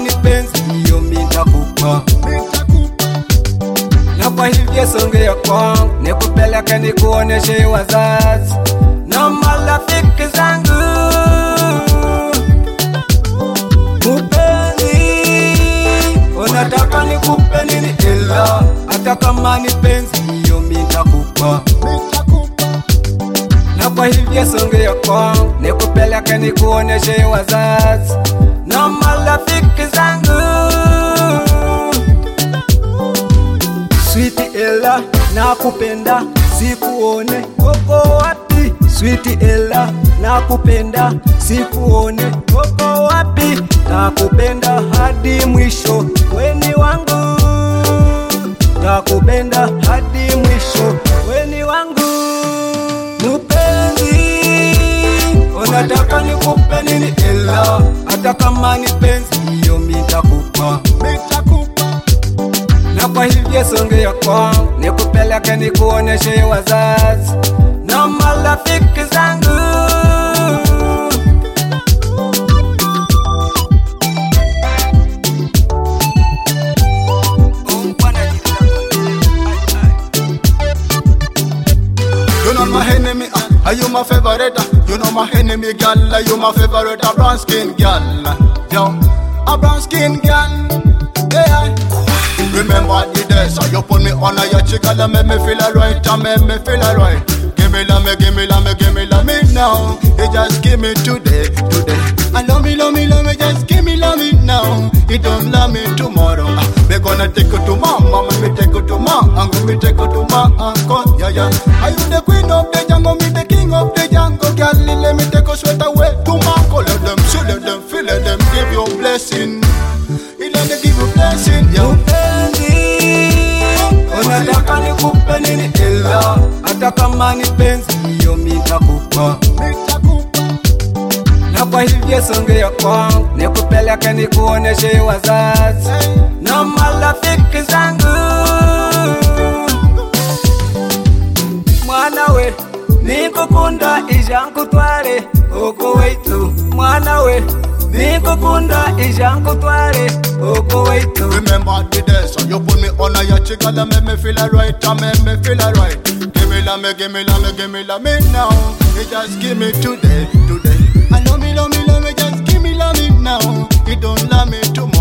ni penzi hiyo nitakupa. Na kwa hivyo songea kwangu, nikupeleke nikuoneshe wazazi na marafiki zangu. Mpenzi, unataka nikupe nini? Ila hata kama ni penzi hiyo nitakupa. Na kwa hivyo songea kwangu, nikupeleke nikuoneshe wazazi na marafiki zangu. Sweetie Ella, nakupenda, sikuone uko wapi. Sweetie Ella, nakupenda, sikuone uko wapi. Nakupenda hadi mwisho, weni wangu. Nakupenda hadi mwisho, weni wangu. Mpenzi, unataka nikupe nini? Ella hata kama ni penzi hiyo nitakupa. Na kwa hivyo songea kwangu, nikupeleke nikuoneshe wazazi na marafiki zangu. You know my enemy, are you my favorite? You know my enemy, girl, are you my favorite? A brown skin girl, yo, a brown skin girl, yeah. Remember the days, so you put me on your chick and make me feel alright, and make me feel alright. Give me love, give me love, give me love me now. You just give me today, today. I love me, just give me love me now. You don't love me tomorrow. We're gonna take you to mama, me take you to ma uncle, me take you to ma uncle, yeah, yeah. Are you the queen of the jungle, me the king of the jungle, girl? Let me take a sweat away to ma uncle. Let them see, let them feel, let them give you a blessing. Let them give you a blessing, yeah. Unataka nikupe nini? Ella hata kama ni penzi hiyo nitakupa. Na kwa hivyo songea kwangu, nikupeleke nikuoneshe wazazi na marafiki zangu. Mwana we, nikukunda ijankutware uko wetu. Mwana we, nikukunda ijankutware uko wetu. Remember the days, so you put me on your chick and make me feel alright, and make me feel alright. Give me love, give me love, give me love me now. You just give me today, today. I love me, just give me love me now. You don't love me tomorrow.